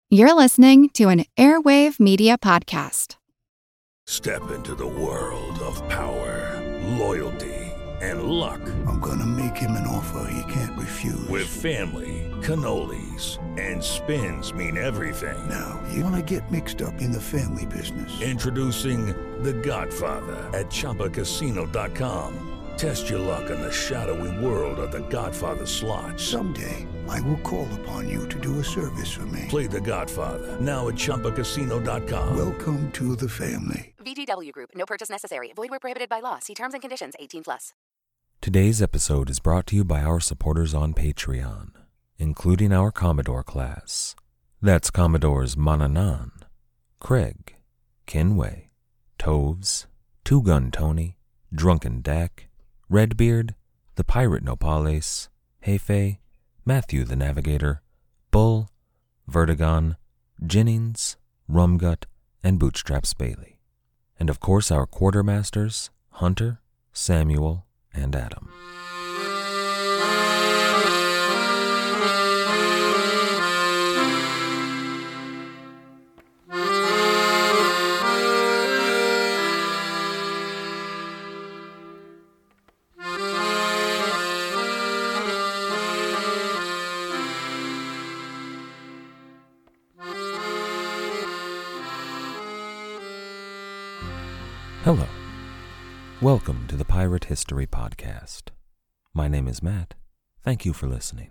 You're listening to an Airwave Media Podcast. Step into the world of power, loyalty, and luck. I'm gonna make him an offer he can't refuse. With family, cannolis, and spins mean everything. Now, you wanna get mixed up in the family business. Introducing The Godfather at ChumbaCasino.com. Test your luck in the shadowy world of The Godfather slot. Someday, I will call upon you to do a service for me. Play The Godfather now at ChumbaCasino.com. Welcome to the family. VGW Group. No purchase necessary. Void where prohibited by law. See terms and conditions. 18+. Today's episode is brought to you by our supporters on Patreon, including our Commodore class. That's Commodores Mananan, Craig, Kinway, Toves, Two Gun Tony, Drunken Dak, Redbeard, the Pirate Nopales, Hefe, Matthew the Navigator, Bull, Vertigon, Jennings, Rumgut, and Bootstraps Bailey. And of course our quartermasters, Hunter, Samuel, and Adam. Hello. Welcome to the Pirate History Podcast. My name is Matt. Thank you for listening.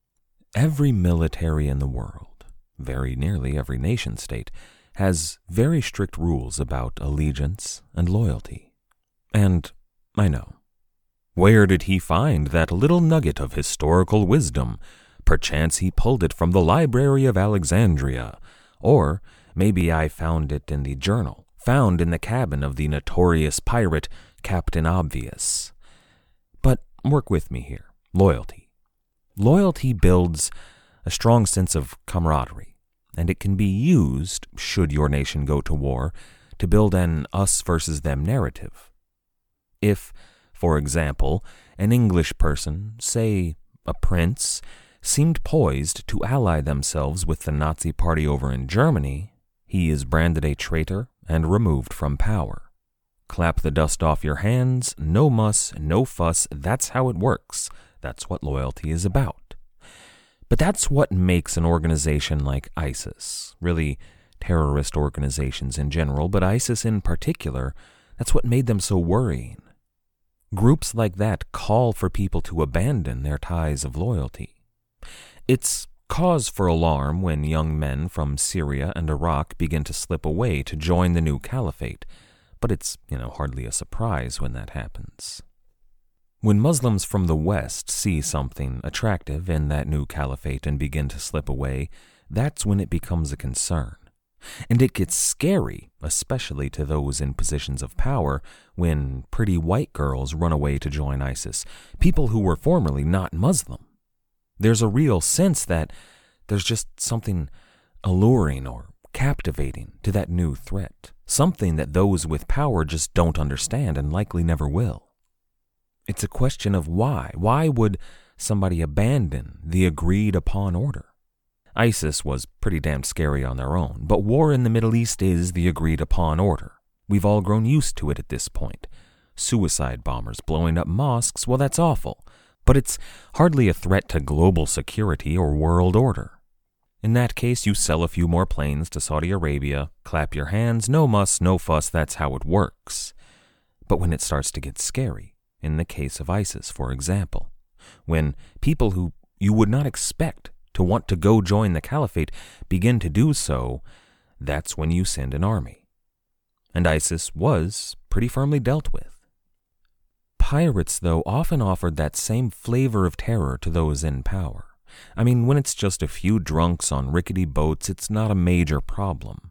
Every military in the world, very nearly every nation-state, has very strict rules about allegiance and loyalty. And I know. Where did he find that little nugget of historical wisdom? Perchance he pulled it from the Library of Alexandria, or maybe I found it in the journal found in the cabin of the notorious pirate Captain Obvious. But work with me here. Loyalty. Loyalty builds a strong sense of camaraderie, and it can be used, should your nation go to war, to build an us versus them narrative. If, for example, an English person, say a prince, seemed poised to ally themselves with the Nazi party over in Germany, he is branded a traitor and removed from power. Clap the dust off your hands, no muss, no fuss, that's how it works. That's what loyalty is about. But that's what makes an organization like ISIS, really terrorist organizations in general, but ISIS in particular, that's what made them so worrying. Groups like that call for people to abandon their ties of loyalty. It's cause for alarm when young men from Syria and Iraq begin to slip away to join the new caliphate, but it's, hardly a surprise when that happens. When Muslims from the West see something attractive in that new caliphate and begin to slip away, that's when it becomes a concern. And it gets scary, especially to those in positions of power, when pretty white girls run away to join ISIS, people who were formerly not Muslim. There's a real sense that there's just something alluring or captivating to that new threat, something that those with power just don't understand and likely never will. It's a question of why. Why would somebody abandon the agreed-upon order? ISIS was pretty damn scary on their own, but war in the Middle East is the agreed-upon order. We've all grown used to it at this point. Suicide bombers blowing up mosques, well, that's awful. But it's hardly a threat to global security or world order. In that case, you sell a few more planes to Saudi Arabia, clap your hands, no muss, no fuss, that's how it works. But when it starts to get scary, in the case of ISIS, for example, when people who you would not expect to want to go join the caliphate begin to do so, that's when you send an army. And ISIS was pretty firmly dealt with. Pirates, though, often offered that same flavor of terror to those in power. I mean, when it's just a few drunks on rickety boats, it's not a major problem.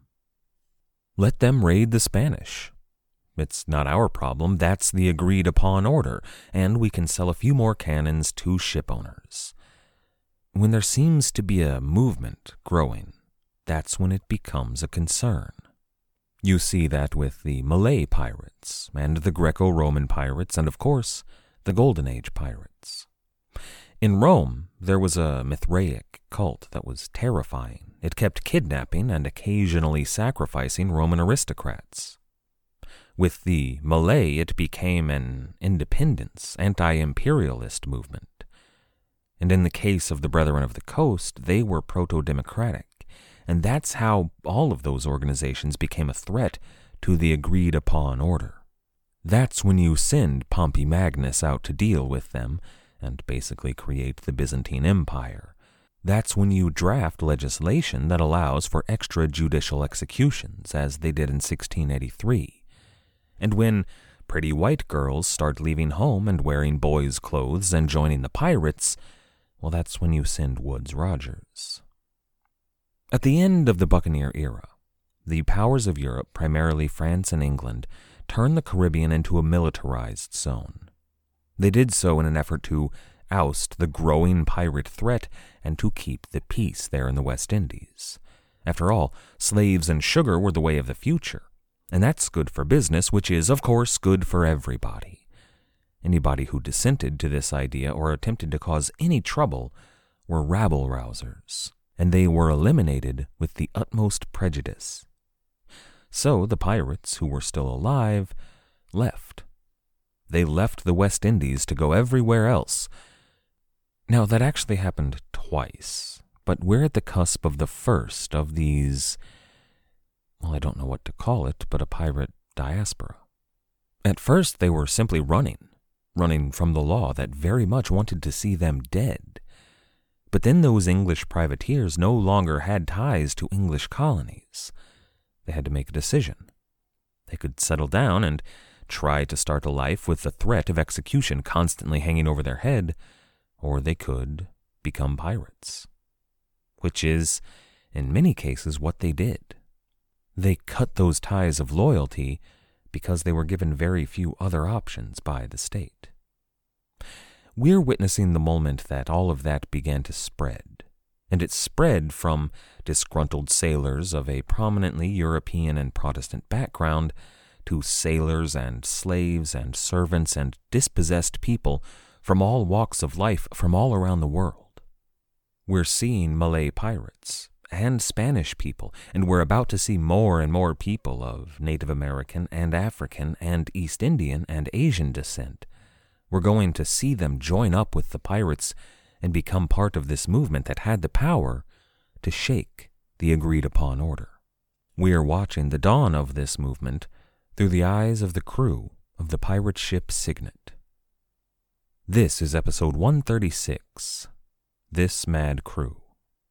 Let them raid the Spanish. It's not our problem, that's the agreed-upon order, and we can sell a few more cannons to ship owners. When there seems to be a movement growing, that's when it becomes a concern. You see that with the Malay pirates, and the Greco-Roman pirates, and of course, the Golden Age pirates. In Rome, there was a Mithraic cult that was terrifying. it kept kidnapping and occasionally sacrificing Roman aristocrats. With the Malay, it became an independence, anti-imperialist movement. And in the case of the Brethren of the Coast, they were proto-democratic. And that's how all of those organizations became a threat to the agreed-upon order. That's when you send Pompey Magnus out to deal with them and basically create the Byzantine Empire. That's when you draft legislation that allows for extrajudicial executions, as they did in 1683. And when pretty white girls start leaving home and wearing boys' clothes and joining the pirates, well, that's when you send Woodes Rogers. At the end of the Buccaneer era, the powers of Europe, primarily France and England, turned the Caribbean into a militarized zone. They did so in an effort to oust the growing pirate threat and to keep the peace there in the West Indies. After all, slaves and sugar were the way of the future, and that's good for business, which is, of course, good for everybody. Anybody who dissented to this idea or attempted to cause any trouble were rabble-rousers, and they were eliminated with the utmost prejudice. So the pirates, who were still alive, left. They left the West Indies to go everywhere else. Now, that actually happened twice, but we're at the cusp of the first of these, well, I don't know what to call it, but a pirate diaspora. At first, they were simply running from the law that very much wanted to see them dead. But then those English privateers no longer had ties to English colonies. They had to make a decision. They could settle down and try to start a life with the threat of execution constantly hanging over their head, or they could become pirates, which is, in many cases, what they did. They cut those ties of loyalty because they were given very few other options by the state. We're witnessing the moment that all of that began to spread, and it spread from disgruntled sailors of a prominently European and Protestant background to sailors and slaves and servants and dispossessed people from all walks of life from all around the world. We're seeing Malay pirates and Spanish people, and we're about to see more and more people of Native American and African and East Indian and Asian descent. We're going to see them join up with the pirates and become part of this movement that had the power to shake the agreed-upon order. We are watching the dawn of this movement through the eyes of the crew of the pirate ship Signet. This is episode 136, This Mad Crew.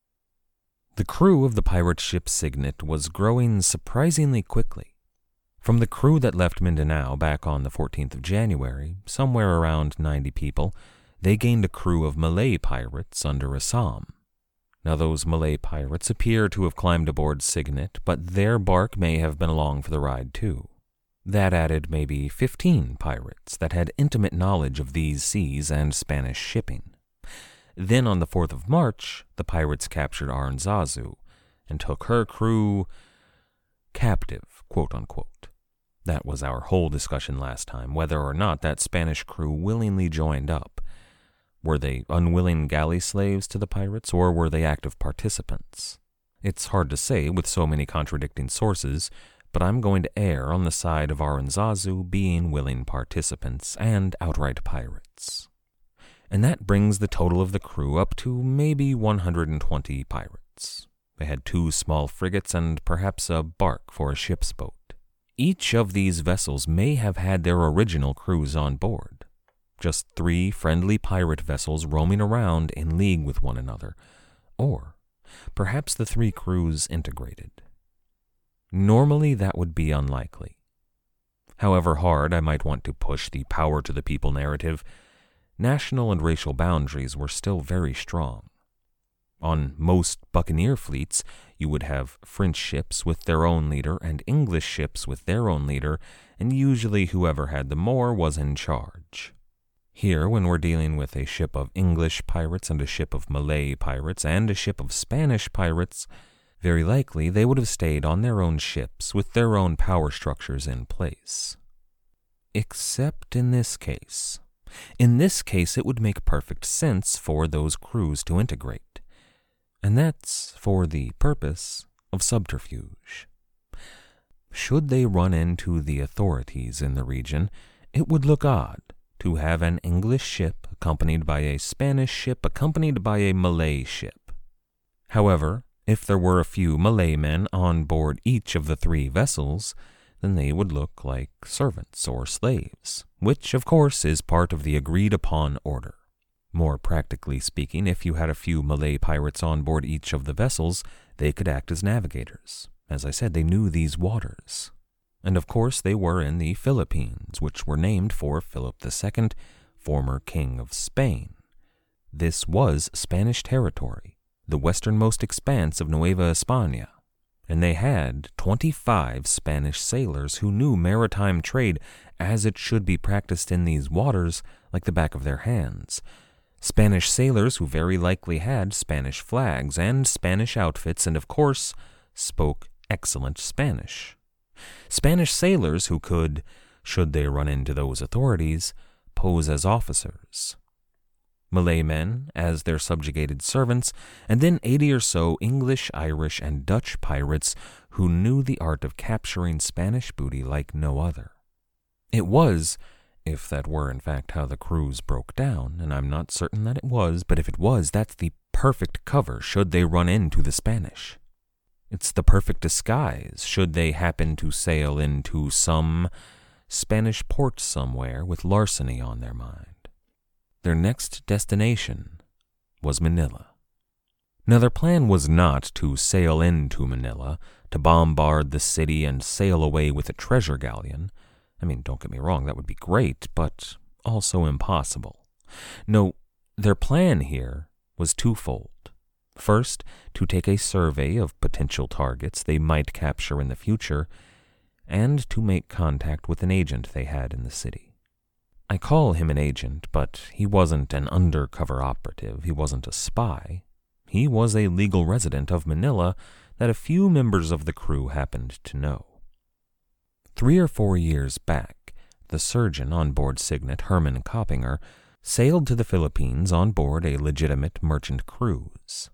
The crew of the pirate ship Signet was growing surprisingly quickly. From the crew that left Mindanao back on the 14th of January, somewhere around 90 people, they gained a crew of Malay pirates under Assam. Now those Malay pirates appear to have climbed aboard Signet, but their bark may have been along for the ride too. That added maybe 15 pirates that had intimate knowledge of these seas and Spanish shipping. Then on the 4th of March, the pirates captured Aranzazu and took her crew captive, quote-unquote. That was our whole discussion last time, whether or not that Spanish crew willingly joined up. Were they unwilling galley slaves to the pirates, or were they active participants? It's hard to say with so many contradicting sources, but I'm going to err on the side of Aranzazu being willing participants and outright pirates. And that brings the total of the crew up to maybe 120 pirates. They had 2 small frigates and perhaps a bark for a ship's boat. Each of these vessels may have had their original crews on board. Just 3 friendly pirate vessels roaming around in league with one another. Or perhaps the 3 crews integrated. Normally that would be unlikely. However hard I might want to push the power to the people narrative, national and racial boundaries were still very strong. On most buccaneer fleets, you would have French ships with their own leader and English ships with their own leader, and usually whoever had the more was in charge. Here, when we're dealing with a ship of English pirates and a ship of Malay pirates and a ship of Spanish pirates, very likely they would have stayed on their own ships with their own power structures in place. Except in this case. In this case, it would make perfect sense for those crews to integrate. and that's for the purpose of subterfuge. Should they run into the authorities in the region, it would look odd to have an English ship accompanied by a Spanish ship accompanied by a Malay ship. However, if there were a few Malay men on board each of the 3 vessels, then they would look like servants or slaves, which, of course, is part of the agreed-upon order. More practically speaking, if you had a few Malay pirates on board each of the vessels, they could act as navigators. As I said, they knew these waters. And of course, they were in the Philippines, which were named for Philip II, former King of Spain. This was Spanish territory, the westernmost expanse of Nueva España, and they had 25 Spanish sailors who knew maritime trade as it should be practiced in these waters like the back of their hands. Spanish sailors who very likely had Spanish flags and Spanish outfits and, of course, spoke excellent Spanish. Spanish sailors who could, should they run into those authorities, pose as officers. Malay men as their subjugated servants, and then 80 or so English, Irish, and Dutch pirates who knew the art of capturing Spanish booty like no other. It was, if that were in fact how the cruise broke down, and I'm not certain that it was, but if it was, that's the perfect cover should they run into the Spanish. It's the perfect disguise should they happen to sail into some Spanish port somewhere with larceny on their mind. Their next destination was Manila. Now, their plan was not to sail into Manila, to bombard the city and sail away with a treasure galleon. I mean, don't get me wrong, that would be great, but also impossible. No, their plan here was twofold. First, to take a survey of potential targets they might capture in the future, and to make contact with an agent they had in the city. I call him an agent, but he wasn't an undercover operative, he wasn't a spy. He was a legal resident of Manila that a few members of the crew happened to know. 3 or 4 years back, the surgeon on board Signet, Herman Coppinger, sailed to the Philippines on board a legitimate merchant cruise.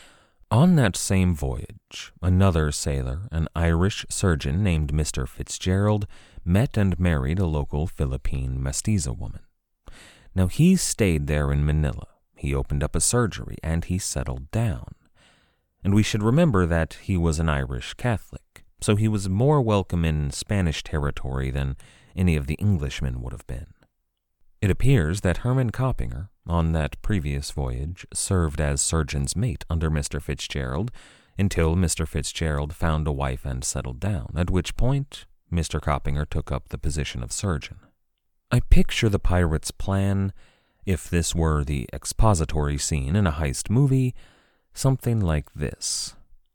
On that same voyage, another sailor, an Irish surgeon named Mr. Fitzgerald, met and married a local Philippine mestiza woman. Now, he stayed there in Manila. He opened up a surgery, and he settled down. And we should remember that he was an Irish Catholic, so he was more welcome in Spanish territory than any of the Englishmen would have been. It appears that Herman Coppinger, on that previous voyage, served as surgeon's mate under Mr. Fitzgerald until Mr. Fitzgerald found a wife and settled down, at which point Mr. Coppinger took up the position of surgeon. I picture the pirates' plan, if this were the expository scene in a heist movie, something like this.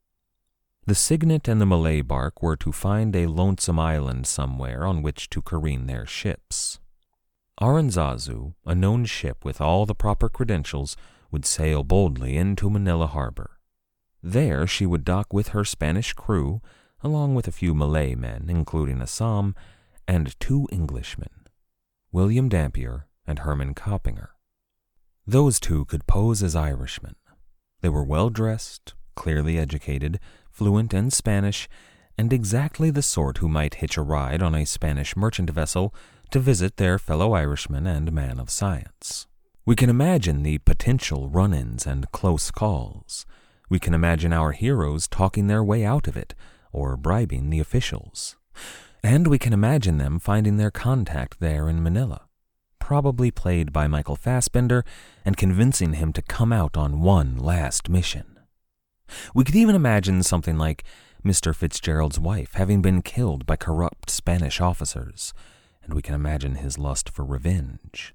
The Signet and the Malay bark were to find a lonesome island somewhere on which to careen their ships. Aranzazu, a known ship with all the proper credentials, would sail boldly into Manila harbor. There she would dock with her Spanish crew, along with a few Malay men, including Assam, and 2 Englishmen, William Dampier and Herman Coppinger. Those 2 could pose as Irishmen. They were well-dressed, clearly educated, fluent in Spanish, and exactly the sort who might hitch a ride on a Spanish merchant vessel to visit their fellow Irishman and man of science. We can imagine the potential run-ins and close calls. We can imagine our heroes talking their way out of it, or bribing the officials. And we can imagine them finding their contact there in Manila, probably played by Michael Fassbender, and convincing him to come out on one last mission. We could even imagine something like Mr. Fitzgerald's wife having been killed by corrupt Spanish officers, and we can imagine his lust for revenge.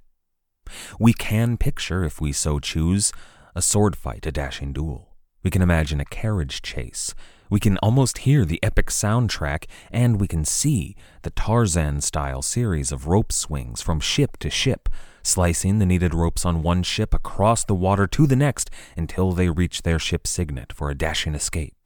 We can picture, if we so choose, a sword fight, a dashing duel. We can imagine a carriage chase. We can almost hear the epic soundtrack, and we can see the Tarzan-style series of rope swings from ship to ship, slicing the needed ropes on one ship across the water to the next until they reach their ship Signet for a dashing escape.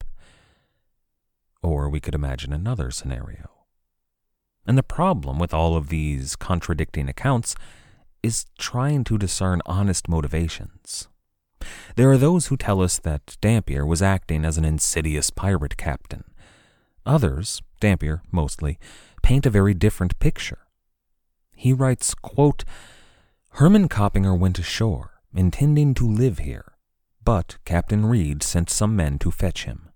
Or we could imagine another scenario. And the problem with all of these contradicting accounts is trying to discern honest motivations. There are those who tell us that Dampier was acting as an insidious pirate captain. Others, Dampier mostly, paint a very different picture. He writes, quote, "Herman Coppinger went ashore, intending to live here, but Captain Reed sent some men to fetch him.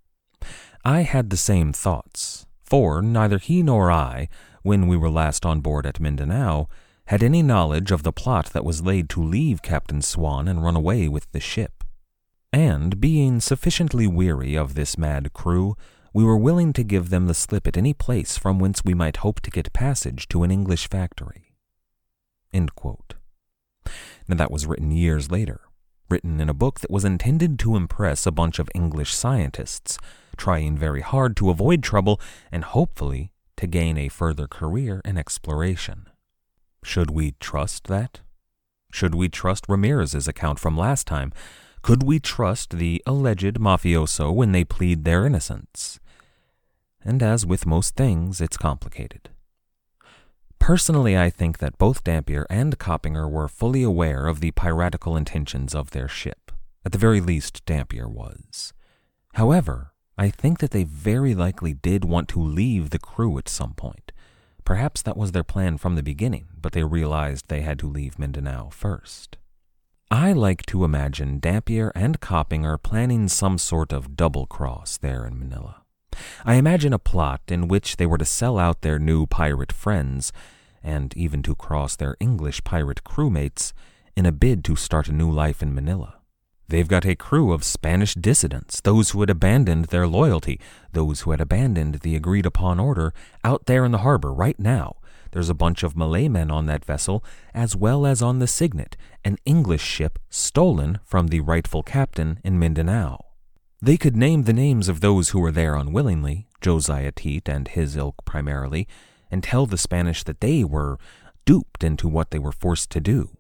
I had the same thoughts, for neither he nor I, when we were last on board at Mindanao, had any knowledge of the plot that was laid to leave Captain Swan and run away with the ship. And, being sufficiently weary of this mad crew, we were willing to give them the slip at any place from whence we might hope to get passage to an English factory." End quote. Now that was written years later, written in a book that was intended to impress a bunch of English scientists, trying very hard to avoid trouble and hopefully to gain a further career in exploration. Should we trust that? Should we trust Ramirez's account from last time? Could we trust the alleged mafioso when they plead their innocence? And as with most things, it's complicated. Personally, I think that both Dampier and Coppinger were fully aware of the piratical intentions of their ship. At the very least, Dampier was. However, I think that they very likely did want to leave the crew at some point. Perhaps that was their plan from the beginning, but they realized they had to leave Mindanao first. I like to imagine Dampier and Coppinger planning some sort of double cross there in Manila. I imagine a plot in which they were to sell out their new pirate friends, and even to cross their English pirate crewmates, in a bid to start a new life in Manila. They've got a crew of Spanish dissidents, those who had abandoned their loyalty, those who had abandoned the agreed-upon order, out there in the harbor right now. There's a bunch of Malay men on that vessel, as well as on the Signet, an English ship stolen from the rightful captain in Mindanao. They could name the names of those who were there unwillingly, Josiah Teat and his ilk primarily, and tell the Spanish that they were duped into what they were forced to do.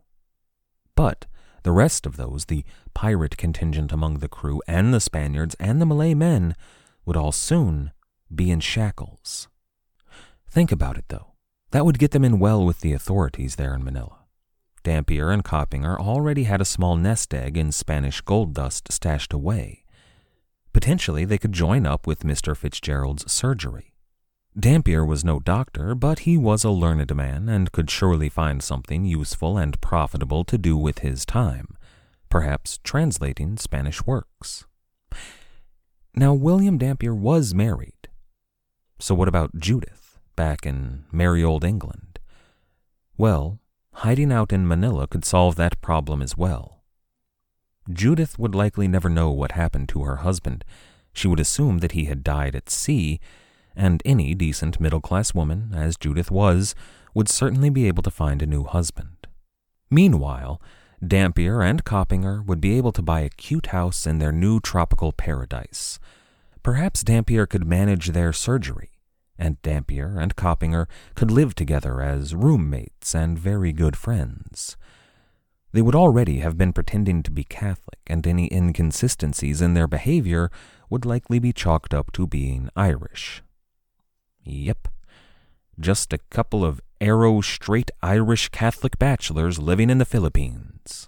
But the rest of those, the pirate contingent among the crew and the Spaniards and the Malay men, would all soon be in shackles. Think about it, though. That would get them in well with the authorities there in Manila. Dampier and Coppinger already had a small nest egg in Spanish gold dust stashed away. Potentially, they could join up with Mr. Fitzgerald's surgery. Dampier was no doctor, but he was a learned man and could surely find something useful and profitable to do with his time, perhaps translating Spanish works. Now, William Dampier was married. So what about Judith, back in merry old England? Well, hiding out in Manila could solve that problem as well. Judith would likely never know what happened to her husband. She would assume that he had died at sea, and any decent middle-class woman, as Judith was, would certainly be able to find a new husband. Meanwhile, Dampier and Coppinger would be able to buy a cute house in their new tropical paradise. Perhaps Dampier could manage their surgery, and Dampier and Coppinger could live together as roommates and very good friends. They would already have been pretending to be Catholic, and any inconsistencies in their behavior would likely be chalked up to being Irish. Yep, just a couple of arrow-straight Irish Catholic bachelors living in the Philippines.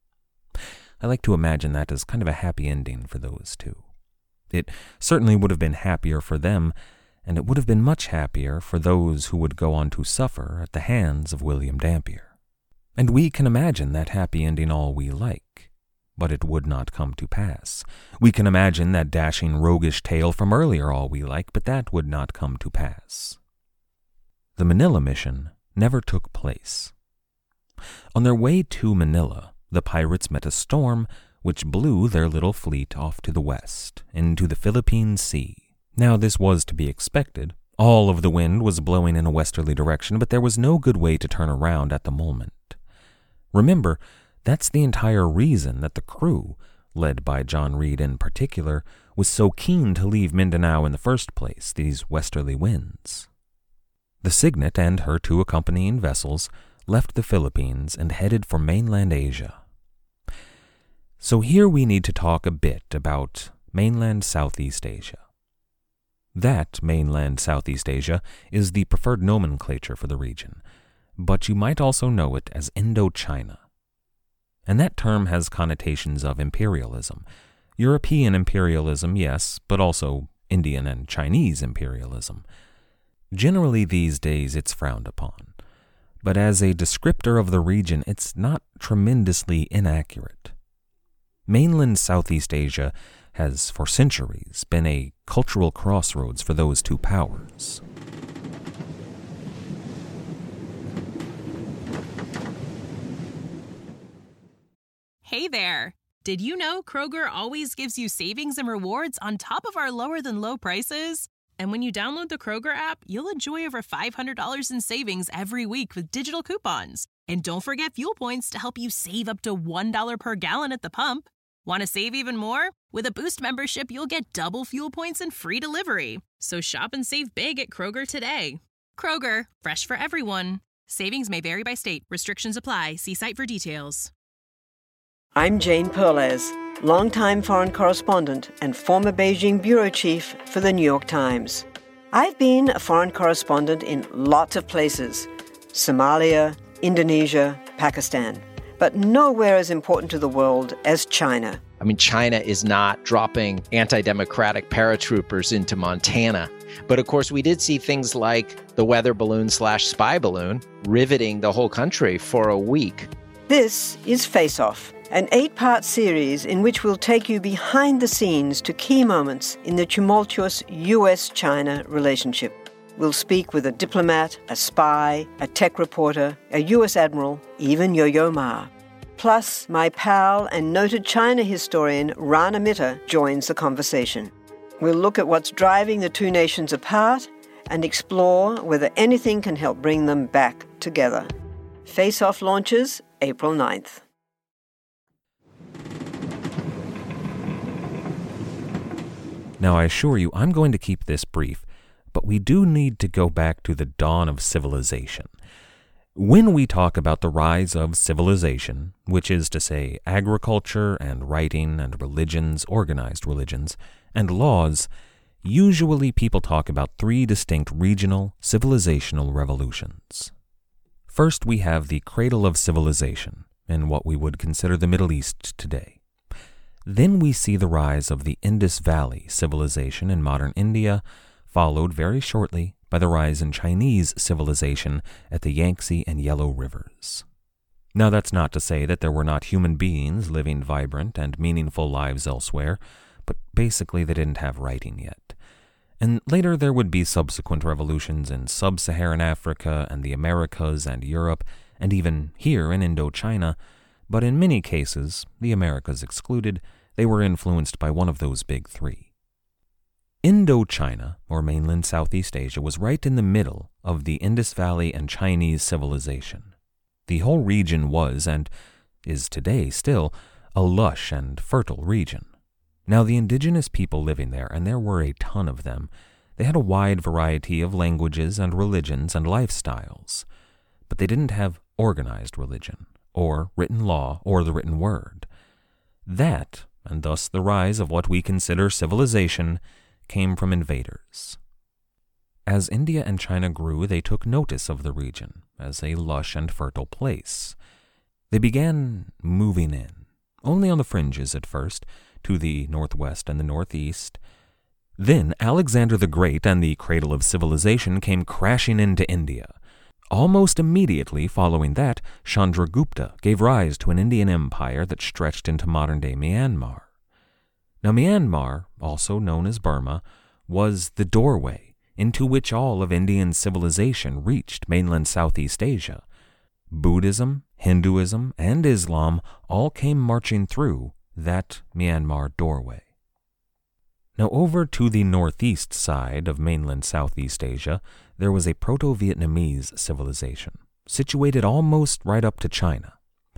I like to imagine that as kind of a happy ending for those two. It certainly would have been happier for them, and it would have been much happier for those who would go on to suffer at the hands of William Dampier. And we can imagine that happy ending all we like, but it would not come to pass. We can imagine that dashing roguish tale from earlier all we like, but that would not come to pass. The Manila mission never took place. On their way to Manila, the pirates met a storm which blew their little fleet off to the west, into the Philippine Sea. Now this was to be expected. All of the wind was blowing in a westerly direction, but there was no good way to turn around at the moment. Remember, that's the entire reason that the crew, led by John Reed in particular, was so keen to leave Mindanao in the first place, these westerly winds. The Signet and her 2 accompanying vessels left the Philippines and headed for mainland Asia. So here we need to talk a bit about mainland Southeast Asia. That mainland Southeast Asia is the preferred nomenclature for the region, but you might also know it as Indochina. and that term has connotations of imperialism. European imperialism, yes, but also Indian and Chinese imperialism. Generally these days it's frowned upon, but as a descriptor of the region, it's not tremendously inaccurate. Mainland Southeast Asia has for centuries been a cultural crossroads for those two powers. Hey there! Did you know Kroger always gives you savings and rewards on top of our lower-than-low prices? And when you download the Kroger app, you'll enjoy over $500 in savings every week with digital coupons. And don't forget fuel points to help you save up to $1 per gallon at the pump. Want to save even more? With a Boost membership, you'll get double fuel points and free delivery. So shop and save big at Kroger today. Kroger, fresh for everyone. Savings may vary by state. Restrictions apply. See site for details. I'm Jane Perlez, longtime foreign correspondent and former Beijing bureau chief for the New York Times. I've been a foreign correspondent in lots of places: Somalia, Indonesia, Pakistan, but nowhere as important to the world as China. I mean, China is not dropping anti-democratic paratroopers into Montana. But of course, we did see things like the weather balloon/spy balloon riveting the whole country for a week. This is Face Off, an 8-part series in which we'll take you behind the scenes to key moments in the tumultuous U.S.-China relationship. We'll speak with a diplomat, a spy, a tech reporter, a U.S. admiral, even Yo-Yo Ma. Plus, my pal and noted China historian Rana Mitter joins the conversation. We'll look at what's driving the two nations apart and explore whether anything can help bring them back together. Face Off launches April 9th. Now, I assure you, I'm going to keep this brief, but we do need to go back to the dawn of civilization. When we talk about the rise of civilization, which is to say agriculture and writing and religions, organized religions, and laws, usually people talk about 3 distinct regional civilizational revolutions. First, we have the cradle of civilization in what we would consider the Middle East today. Then we see the rise of the Indus Valley civilization in modern India, followed very shortly by the rise in Chinese civilization at the Yangtze and Yellow Rivers. Now, that's not to say that there were not human beings living vibrant and meaningful lives elsewhere, but basically they didn't have writing yet. And later there would be subsequent revolutions in sub-Saharan Africa and the Americas and Europe, and even here in Indochina, but in many cases, the Americas excluded, they were influenced by one of those big 3. Indochina, or mainland Southeast Asia, was right in the middle of the Indus Valley and Chinese civilization. The whole region was, and is today still, a lush and fertile region. Now, the indigenous people living there, and there were a ton of them, they had a wide variety of languages and religions and lifestyles, but they didn't have organized religion, or written law, or the written word. That, and thus the rise of what we consider civilization, came from invaders. As India and China grew, they took notice of the region as a lush and fertile place. They began moving in, only on the fringes at first, to the northwest and the northeast. Then Alexander the Great and the cradle of civilization came crashing into India. Almost immediately following that, Chandragupta gave rise to an Indian empire that stretched into modern-day Myanmar. Now, Myanmar, also known as Burma, was the doorway into which all of Indian civilization reached mainland Southeast Asia. Buddhism, Hinduism, and Islam all came marching through that Myanmar doorway. Now, over to the northeast side of mainland Southeast Asia, there was a Proto-Vietnamese civilization, situated almost right up to China.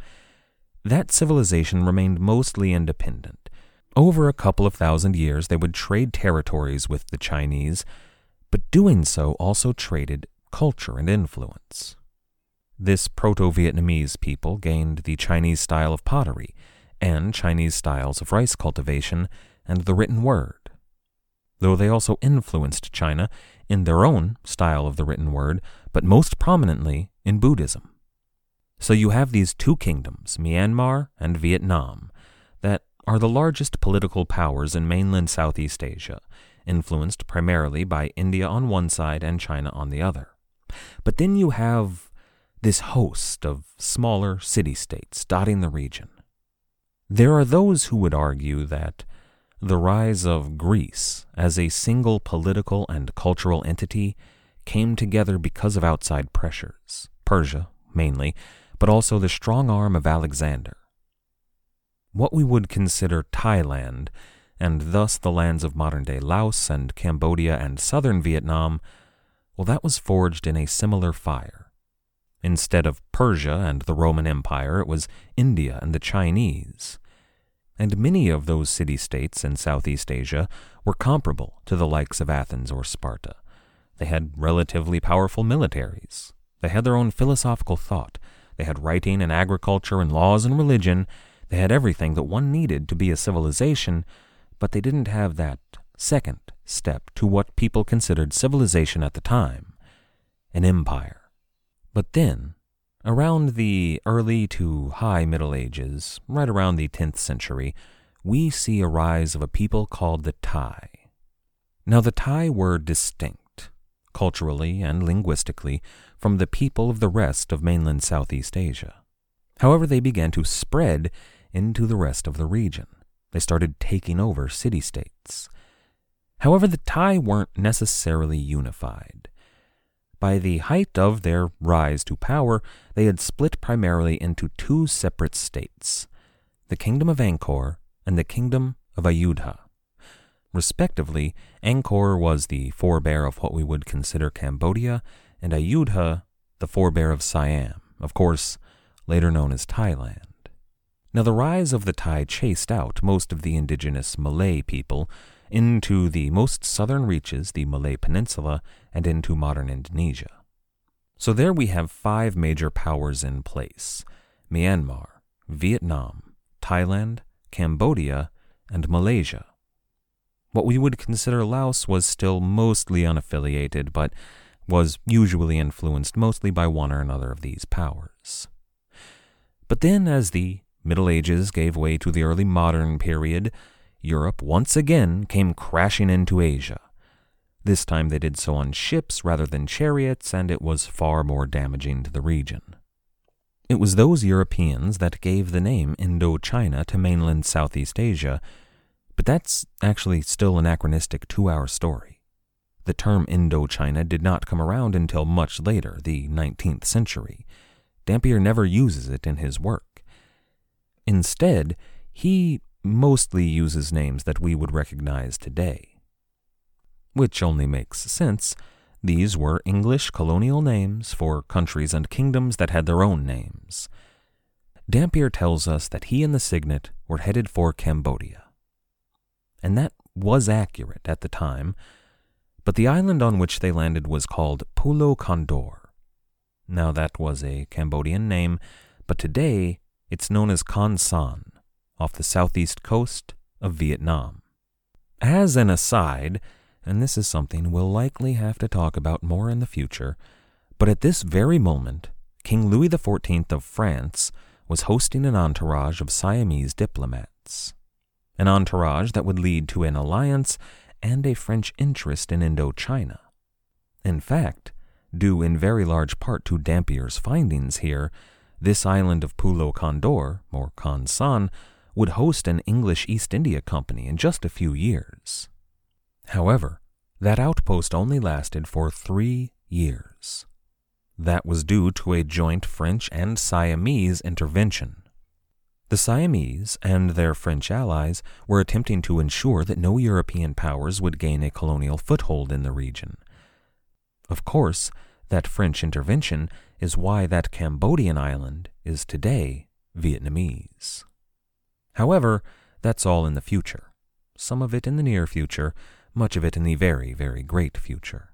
That civilization remained mostly independent. Over a couple of thousand years, they would trade territories with the Chinese, but doing so also traded culture and influence. This Proto-Vietnamese people gained the Chinese style of pottery and Chinese styles of rice cultivation and the written word, though they also influenced China in their own style of the written word, but most prominently in Buddhism. So you have these two kingdoms, Myanmar and Vietnam, that are the largest political powers in mainland Southeast Asia, influenced primarily by India on one side and China on the other. But then you have this host of smaller city-states dotting the region. There are those who would argue that the rise of Greece as a single political and cultural entity came together because of outside pressures, Persia mainly, but also the strong arm of Alexander. What we would consider Thailand, and thus the lands of modern-day Laos and Cambodia and southern Vietnam, well, that was forged in a similar fire. Instead of Persia and the Roman Empire, it was India and the Chinese. And many of those city-states in Southeast Asia were comparable to the likes of Athens or Sparta. They had relatively powerful militaries. They had their own philosophical thought. They had writing and agriculture and laws and religion. They had everything that one needed to be a civilization, but they didn't have that second step to what people considered civilization at the time, an empire. But then, around the early to high Middle Ages, right around the 10th century, we see a rise of a people called the Thai. Now the Thai were distinct, culturally and linguistically, from the people of the rest of mainland Southeast Asia. However, they began to spread into the rest of the region. They started taking over city-states. However, the Thai weren't necessarily unified. By the height of their rise to power, they had split primarily into two separate states, the Kingdom of Angkor and the Kingdom of Ayutthaya. Respectively, Angkor was the forebear of what we would consider Cambodia, and Ayutthaya the forebear of Siam, of course, later known as Thailand. Now, the rise of the Thai chased out most of the indigenous Malay people into the most southern reaches, the Malay Peninsula, and into modern Indonesia. So there we have 5 major powers in place: Myanmar, Vietnam, Thailand, Cambodia, and Malaysia. What we would consider Laos was still mostly unaffiliated, but was usually influenced mostly by one or another of these powers. But then, as the Middle Ages gave way to the early modern period, Europe once again came crashing into Asia. This time they did so on ships rather than chariots, and it was far more damaging to the region. It was those Europeans that gave the name Indochina to mainland Southeast Asia, but that's actually still anachronistic to our story. The term Indochina did not come around until much later, the 19th century. Dampier never uses it in his work. Instead, he mostly uses names that we would recognize today. Which only makes sense. These were English colonial names for countries and kingdoms that had their own names. Dampier tells us that he and the Signet were headed for Cambodia. And that was accurate at the time, but the island on which they landed was called Pulo Condor. Now that was a Cambodian name, but today it's known as Con Son, off the southeast coast of Vietnam. As an aside, and this is something we'll likely have to talk about more in the future, but at this very moment, King Louis XIV of France was hosting an entourage of Siamese diplomats. An entourage that would lead to an alliance and a French interest in Indochina. In fact, due in very large part to Dampier's findings here, this island of Pulo Condor, or Con Son, would host an English East India Company in just a few years. However, that outpost only lasted for 3 years. That was due to a joint French and Siamese intervention. The Siamese and their French allies were attempting to ensure that no European powers would gain a colonial foothold in the region. Of course, that French intervention is why that Cambodian island is today Vietnamese. However, that's all in the future. Some of it in the near future, much of it in the very, very great future.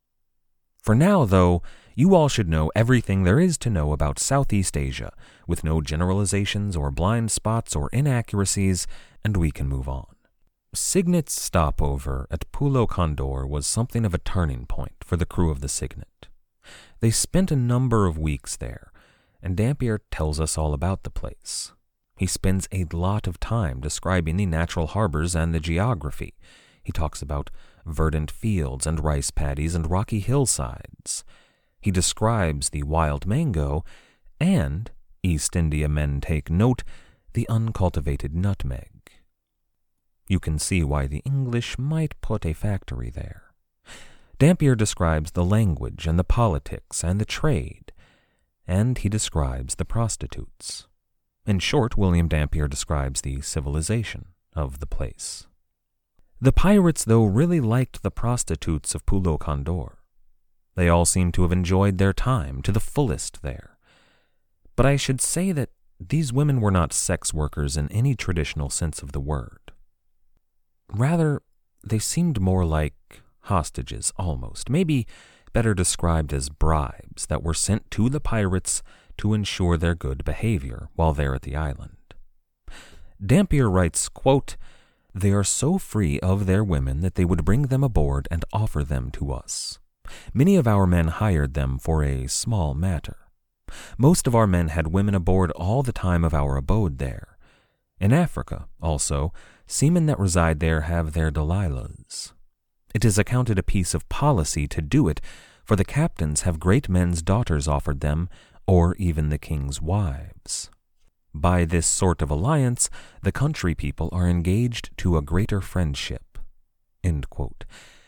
For now, though, you all should know everything there is to know about Southeast Asia, with no generalizations or blind spots or inaccuracies, and we can move on. Signet's stopover at Pulo Condor was something of a turning point for the crew of the Signet. They spent a number of weeks there, and Dampier tells us all about the place. He spends a lot of time describing the natural harbors and the geography. He talks about verdant fields and rice paddies and rocky hillsides. He describes the wild mango and, East India men take note, the uncultivated nutmeg. You can see why the English might put a factory there. Dampier describes the language and the politics and the trade, and he describes the prostitutes. In short, William Dampier describes the civilization of the place. The pirates, though, really liked the prostitutes of Pulo Condor. They all seem to have enjoyed their time to the fullest there. But I should say that these women were not sex workers in any traditional sense of the word. Rather, they seemed more like hostages, almost, maybe better described as bribes that were sent to the pirates to ensure their good behavior while there at the island. Dampier writes, quote, "They are so free of their women that they would bring them aboard and offer them to us. Many of our men hired them for a small matter. Most of our men had women aboard all the time of our abode there. In Africa, also, seamen that reside there have their Delilahs. It is accounted a piece of policy to do it, for the captains have great men's daughters offered them, or even the king's wives. By this sort of alliance, the country people are engaged to a greater friendship." End quote.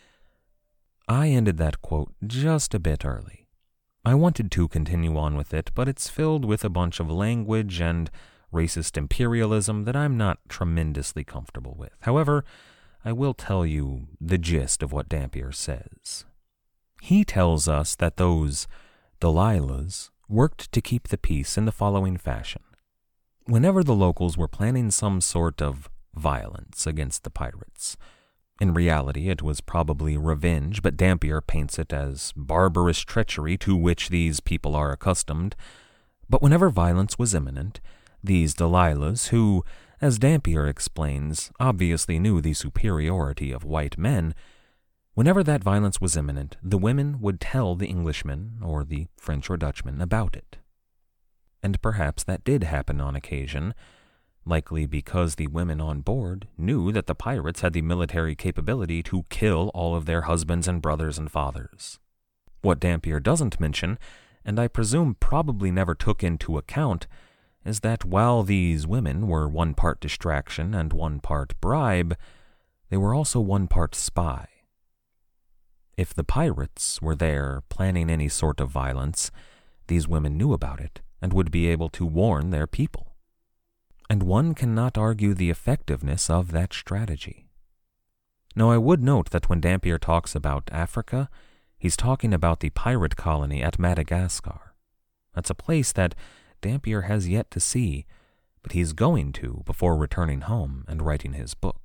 I ended that quote just a bit early. I wanted to continue on with it, but it's filled with a bunch of language and racist imperialism that I'm not tremendously comfortable with. However, I will tell you the gist of what Dampier says. He tells us that those Delilahs worked to keep the peace in the following fashion. Whenever the locals were planning some sort of violence against the pirates, in reality it was probably revenge, but Dampier paints it as barbarous treachery to which these people are accustomed. But whenever violence was imminent, these Delilahs, who, as Dampier explains, obviously knew the superiority of white men, whenever that violence was imminent, the women would tell the Englishmen, or the French or Dutchmen, about it. And perhaps that did happen on occasion, likely because the women on board knew that the pirates had the military capability to kill all of their husbands and brothers and fathers. What Dampier doesn't mention, and I presume probably never took into account, is that while these women were one part distraction and one part bribe, they were also one part spy. If the pirates were there planning any sort of violence, these women knew about it and would be able to warn their people. And one cannot argue the effectiveness of that strategy. Now, I would note that when Dampier talks about Africa, he's talking about the pirate colony at Madagascar. That's a place that Dampier has yet to see, but he's going to before returning home and writing his book.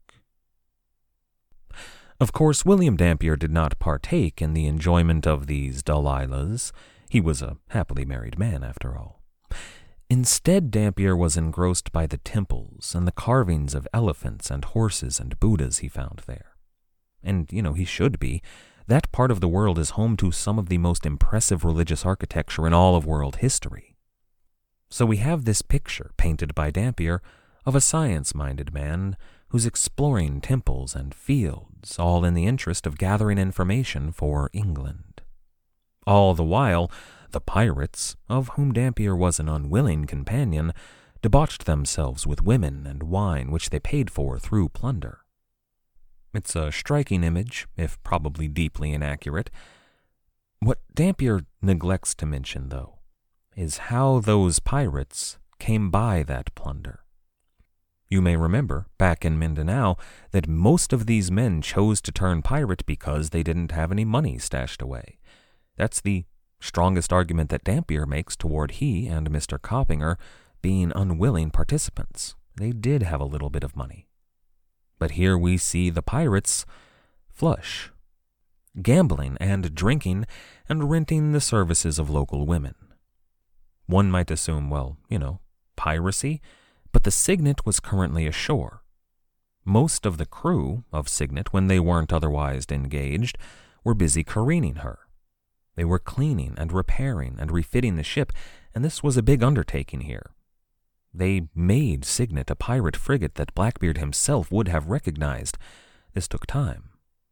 Of course, William Dampier did not partake in the enjoyment of these Delilahs. He was a happily married man, after all. Instead, Dampier was engrossed by the temples and the carvings of elephants and horses and Buddhas he found there. And, he should be. That part of the world is home to some of the most impressive religious architecture in all of world history. So we have this picture painted by Dampier of a science-minded man who's exploring temples and fields, all in the interest of gathering information for England. All the while, the pirates, of whom Dampier was an unwilling companion, debauched themselves with women and wine which they paid for through plunder. It's a striking image, if probably deeply inaccurate. What Dampier neglects to mention, though, is how those pirates came by that plunder. You may remember, back in Mindanao, that most of these men chose to turn pirate because they didn't have any money stashed away. That's the strongest argument that Dampier makes toward he and Mr. Coppinger being unwilling participants. They did have a little bit of money. But here we see the pirates flush, gambling and drinking and renting the services of local women. One might assume, piracy, but the Signet was currently ashore. Most of the crew of Signet, when they weren't otherwise engaged, were busy careening her. They were cleaning and repairing and refitting the ship, and this was a big undertaking here. They made Signet a pirate frigate that Blackbeard himself would have recognized. This took time.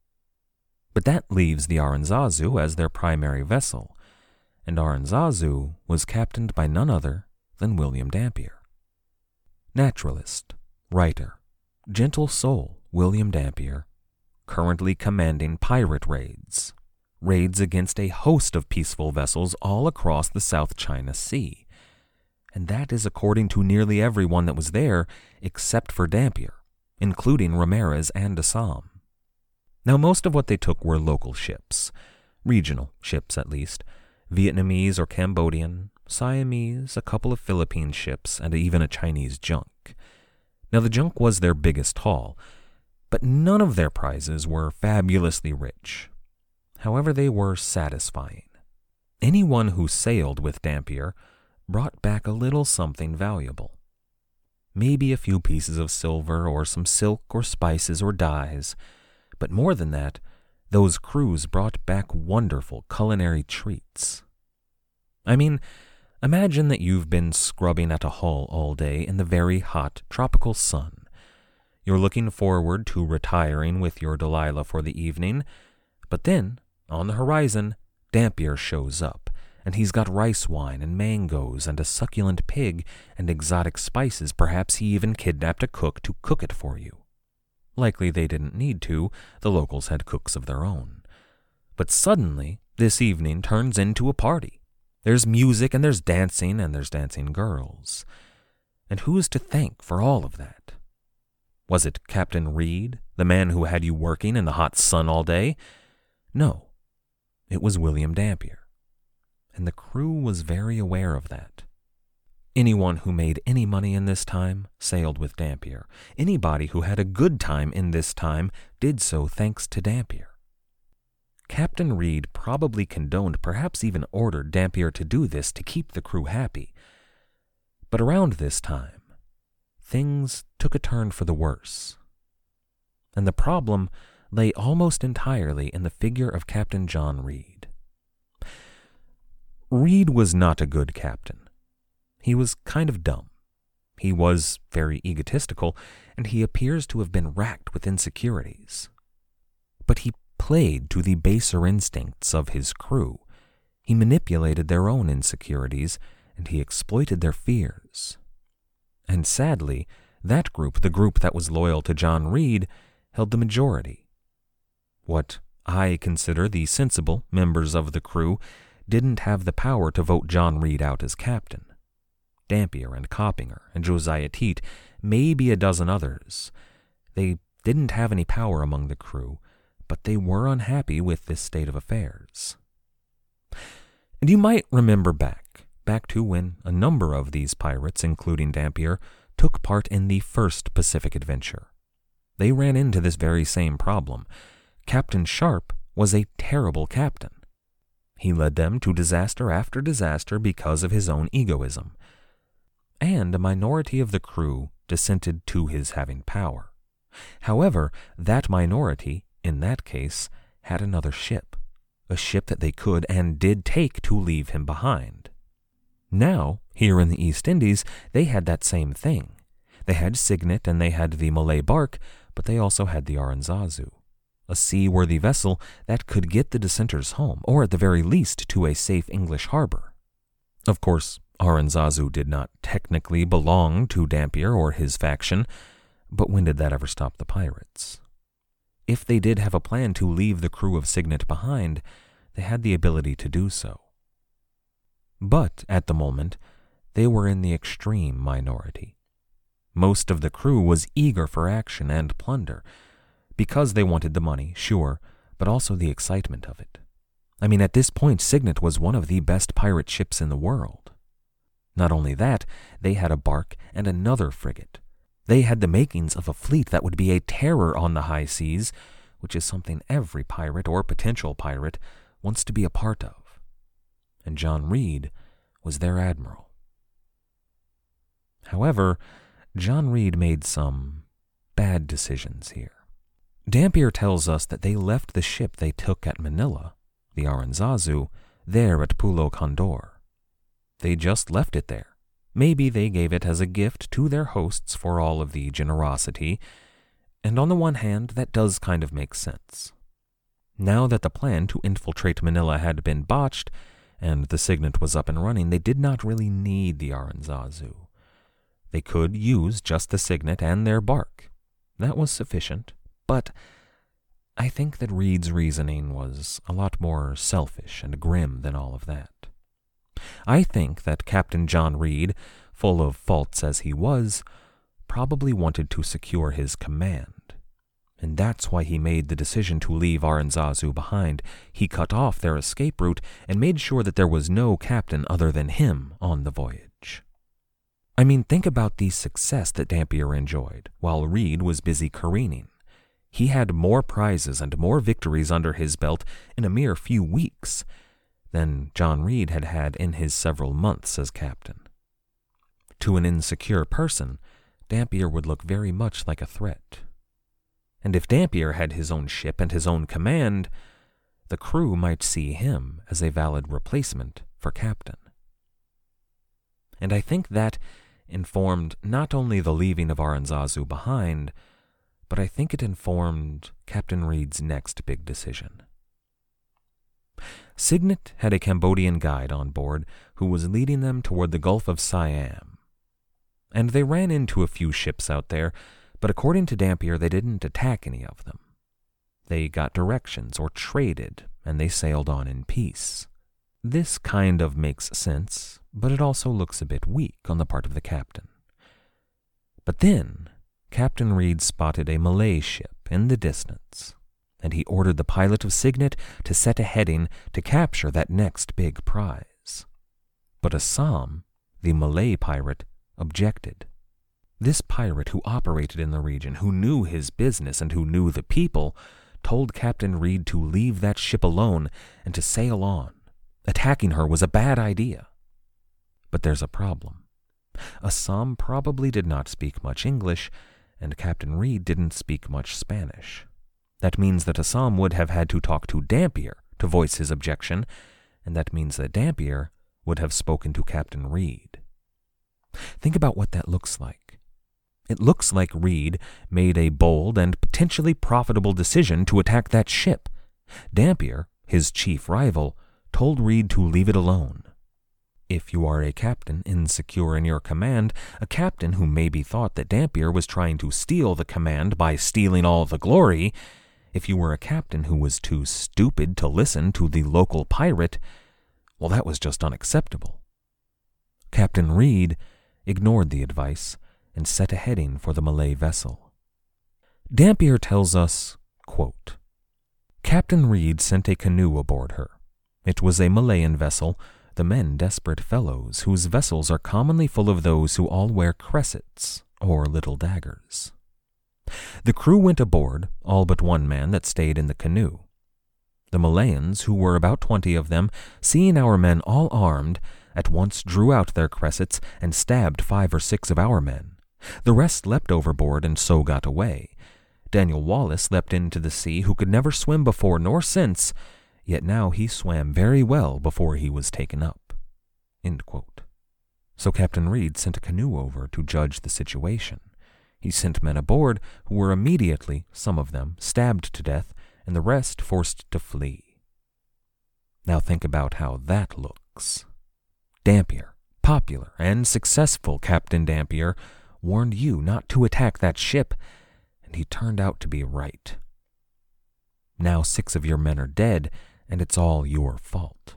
But that leaves the Aranzazu as their primary vessel, and Aranzazu was captained by none other than William Dampier. Naturalist, writer, gentle soul William Dampier, currently commanding pirate raids against a host of peaceful vessels all across the South China Sea. And that is according to nearly everyone that was there except for Dampier, including Ramirez and Assam. Now, most of what they took were local ships, regional ships at least, Vietnamese or Cambodian, Siamese, a couple of Philippine ships, and even a Chinese junk. Now, the junk was their biggest haul, but none of their prizes were fabulously rich. However, they were satisfying. Anyone who sailed with Dampier brought back a little something valuable. Maybe a few pieces of silver or some silk or spices or dyes, but more than that, those crews brought back wonderful culinary treats. I mean, imagine that you've been scrubbing at a hull all day in the very hot tropical sun. You're looking forward to retiring with your Delilah for the evening, but then, on the horizon, Dampier shows up, and he's got rice wine and mangoes and a succulent pig and exotic spices. Perhaps he even kidnapped a cook to cook it for you. Likely they didn't need to, the locals had cooks of their own. But suddenly, this evening turns into a party. There's music and there's dancing girls. And who's to thank for all of that? Was it Captain Reed, the man who had you working in the hot sun all day? No, it was William Dampier. And the crew was very aware of that. Anyone who made any money in this time sailed with Dampier. Anybody who had a good time in this time did so thanks to Dampier. Captain Reed probably condoned, perhaps even ordered Dampier to do this to keep the crew happy. But around this time, things took a turn for the worse. And the problem lay almost entirely in the figure of Captain John Reed. Reed was not a good captain. He was kind of dumb. He was very egotistical, and he appears to have been racked with insecurities. But he played to the baser instincts of his crew. He manipulated their own insecurities, and he exploited their fears. And sadly, that group, the group that was loyal to John Reed, held the majority. What I consider the sensible members of the crew didn't have the power to vote John Reed out as captain. Dampier and Coppinger and Josiah Teat, maybe a dozen others. They didn't have any power among the crew, but they were unhappy with this state of affairs. And you might remember back to when a number of these pirates, including Dampier, took part in the first Pacific adventure. They ran into this very same problem. Captain Sharp was a terrible captain. He led them to disaster after disaster because of his own egoism. And a minority of the crew dissented to his having power. However, that minority, in that case, had another ship, a ship that they could and did take to leave him behind. Now, here in the East Indies, they had that same thing. They had Signet and they had the Malay bark, but they also had the Aranzazu, a seaworthy vessel that could get the dissenters home, or at the very least to a safe English harbor. Of course, Aranzazu did not technically belong to Dampier or his faction, but when did that ever stop the pirates? If they did have a plan to leave the crew of Signet behind, they had the ability to do so. But at the moment, they were in the extreme minority. Most of the crew was eager for action and plunder, because they wanted the money, sure, but also the excitement of it. I mean, at this point, Signet was one of the best pirate ships in the world. Not only that, they had a bark and another frigate. They had the makings of a fleet that would be a terror on the high seas, which is something every pirate or potential pirate wants to be a part of. And John Reed was their admiral. However, John Reed made some bad decisions here. Dampier tells us that they left the ship they took at Manila, the Aranzazu, there at Pulo Condor. They just left it there. Maybe they gave it as a gift to their hosts for all of the generosity, and on the one hand, that does kind of make sense. Now that the plan to infiltrate Manila had been botched, and the Signet was up and running, they did not really need the Aranzazu. They could use just the Signet and their bark. That was sufficient, but I think that Reed's reasoning was a lot more selfish and grim than all of that. I think that Captain John Reed, full of faults as he was, probably wanted to secure his command, and that's why he made the decision to leave Aranzazu behind. He cut off their escape route and made sure that there was no captain other than him on the voyage. I mean, think about the success that Dampier enjoyed while Reed was busy careening. He had more prizes and more victories under his belt in a mere few weeks than John Reed had had in his several months as captain. To an insecure person, Dampier would look very much like a threat. And if Dampier had his own ship and his own command, the crew might see him as a valid replacement for captain. And I think that informed not only the leaving of Aranzazu behind, but I think it informed Captain Reed's next big decision. Signet had a Cambodian guide on board who was leading them toward the Gulf of Siam. And they ran into a few ships out there, but according to Dampier, they didn't attack any of them. They got directions or traded, and they sailed on in peace. This kind of makes sense, but it also looks a bit weak on the part of the captain. But then, Captain Reed spotted a Malay ship in the distance, and he ordered the pilot of Signet to set a heading to capture that next big prize. But Assam, the Malay pirate, objected. This pirate who operated in the region, who knew his business and who knew the people, told Captain Reed to leave that ship alone and to sail on. Attacking her was a bad idea. But there's a problem. Assam probably did not speak much English, and Captain Reed didn't speak much Spanish. That means that Assam would have had to talk to Dampier to voice his objection, and that means that Dampier would have spoken to Captain Reed. Think about what that looks like. It looks like Reed made a bold and potentially profitable decision to attack that ship. Dampier, his chief rival, told Reed to leave it alone. If you are a captain insecure in your command, a captain who maybe thought that Dampier was trying to steal the command by stealing all the glory, if you were a captain who was too stupid to listen to the local pirate, well, that was just unacceptable. Captain Reed ignored the advice and set a heading for the Malay vessel. Dampier tells us, quote, Captain Reed sent a canoe aboard her. It was a Malayan vessel, the men desperate fellows whose vessels are commonly full of those who all wear cressets or little daggers. The crew went aboard, all but one man that stayed in the canoe. The Malayans, who were about 20 of them, seeing our men all armed, at once drew out their cressets and stabbed 5 or 6 of our men. The rest leapt overboard and so got away. Daniel Wallace leapt into the sea, who could never swim before nor since, yet now he swam very well before he was taken up. End quote. So Captain Reed sent a canoe over to judge the situation. He sent men aboard who were immediately, some of them, stabbed to death, and the rest forced to flee. Now think about how that looks. Dampier, popular and successful Captain Dampier, warned you not to attack that ship, and he turned out to be right. Now 6 of your men are dead, and it's all your fault.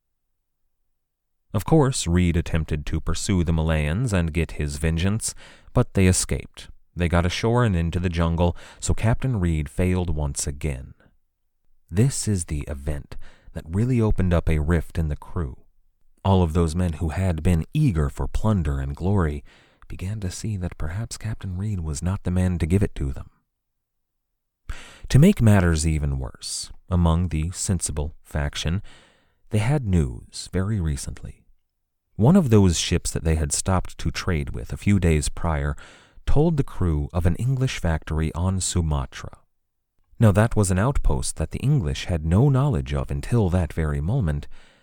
Of course, Reed attempted to pursue the Malayans and get his vengeance, but they escaped. They got ashore and into the jungle, so Captain Reed failed once again. This is the event that really opened up a rift in the crew. All of those men who had been eager for plunder and glory began to see that perhaps Captain Reed was not the man to give it to them. To make matters even worse, among the sensible faction, they had news very recently. One of those ships that they had stopped to trade with a few days prior told the crew of an English factory on Sumatra. Now that was an outpost that the English had no knowledge of until that very moment,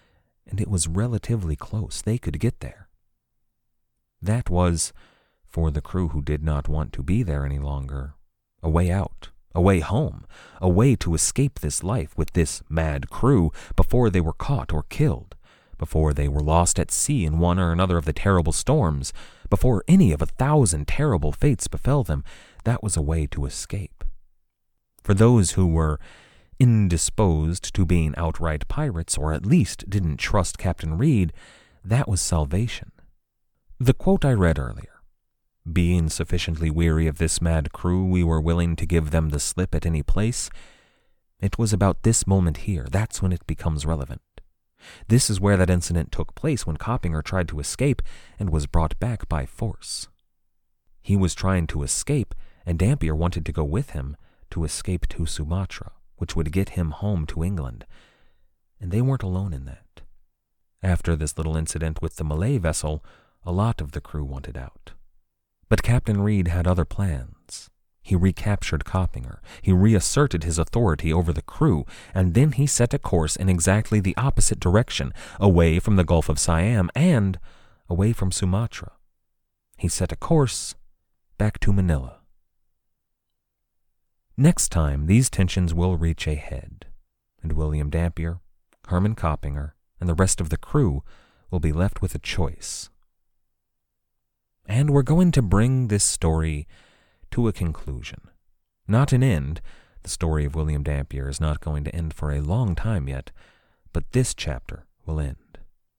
and it was relatively close. They could get there. That was, for the crew who did not want to be there any longer, a way out, a way home, a way to escape this life with this mad crew before they were caught or killed, before they were lost at sea in one or another of the terrible storms, before any of 1,000 terrible fates befell them. That was a way to escape. For those who were indisposed to being outright pirates, or at least didn't trust Captain Reed, that was salvation. The quote I read earlier, "Being sufficiently weary of this mad crew, we were willing to give them the slip at any place," it was about this moment here. That's when it becomes relevant. This is where that incident took place when Coppinger tried to escape and was brought back by force. He was trying to escape, and Dampier wanted to go with him to escape to Sumatra, which would get him home to England. And they weren't alone in that. After this little incident with the Malay vessel, a lot of the crew wanted out. But Captain Reed had other plans. He recaptured Coppinger, he reasserted his authority over the crew, and then he set a course in exactly the opposite direction, away from the Gulf of Siam and away from Sumatra. He set a course back to Manila. Next time, these tensions will reach a head, and William Dampier, Herman Coppinger, and the rest of the crew will be left with a choice. And we're going to bring this story to a conclusion. Not an end. The story of William Dampier is not going to end for a long time yet, but this chapter will end.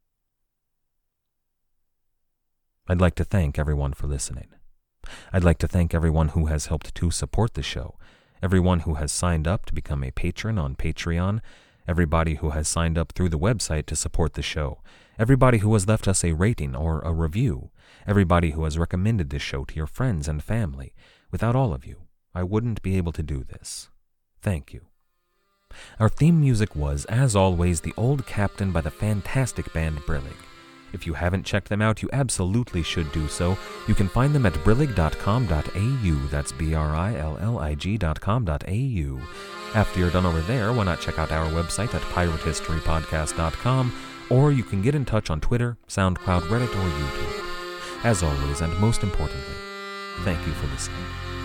I'd like to thank everyone for listening. I'd like to thank everyone who has helped to support the show, everyone who has signed up to become a patron on Patreon, everybody who has signed up through the website to support the show, everybody who has left us a rating or a review, everybody who has recommended this show to your friends and family. Without all of you, I wouldn't be able to do this. Thank you. Our theme music was, as always, The Old Captain by the fantastic band Brillig. If you haven't checked them out, you absolutely should do so. You can find them at brillig.com.au. That's brillig.com.au. After you're done over there, why not check out our website at piratehistorypodcast.com, or you can get in touch on Twitter, SoundCloud, Reddit, or YouTube. As always, and most importantly, thank you for listening.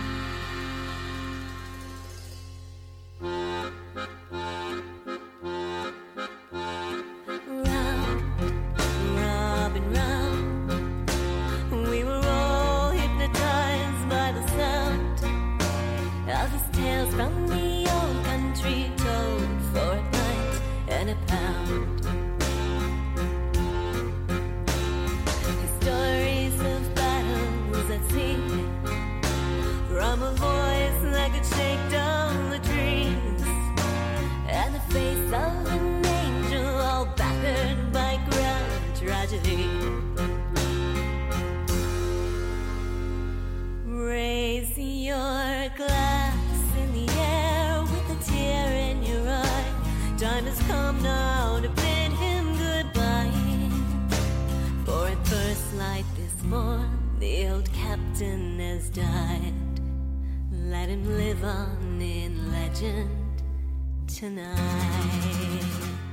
Raise your glass in the air with a tear in your eye. Time has come now to bid him goodbye. For at first light this morn, the old captain has died. Let him live on in legend tonight.